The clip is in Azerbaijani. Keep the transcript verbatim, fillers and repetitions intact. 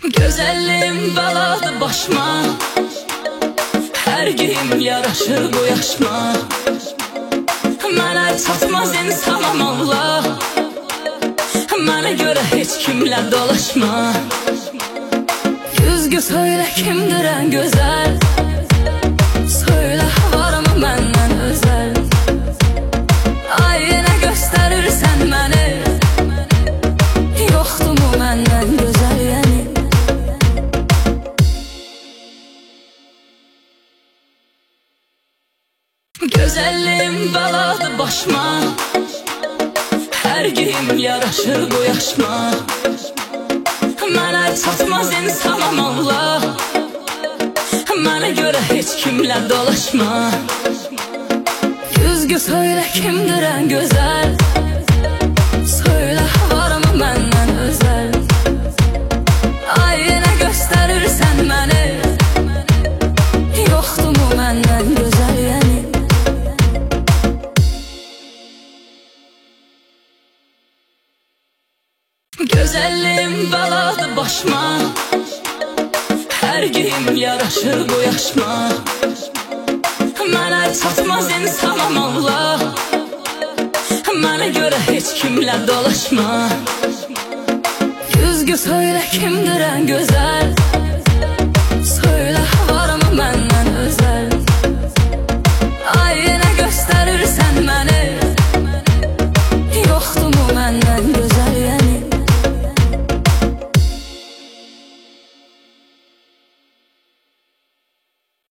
Gözəlliyin bəladır başıma, hər geyim yaraşır bu yaşma. Mənə çatmaz insanam Allah, mənə görə heç kimlə dolaşma. Düzgü söylə kimdir ən gözəl, söylə varmı məndən özəl. Aynə göstərirsən məni, yoxdur mu məndən gözəl yəni. Gözəlliyin bəladır başıma, hər geyim yaraşır bu yaşma. Mənə çatmaz insanam Allah, mənə görə heç kimlə dolaşma. Düzgü söylə kimdir ən gözəl, söylə varmı məndən özəl. Aynə göstərirsən məni, yoxdur mu məndən gözəl yəni. Gözəlliyin bəladır başıma, hər geyim yaraşır bu yaşma. Mənə çatmaz insanam Allah, mənə görə heç kimlə dolaşma. Düzgü söylə kimdir ən gözəl, söylə varmı məndən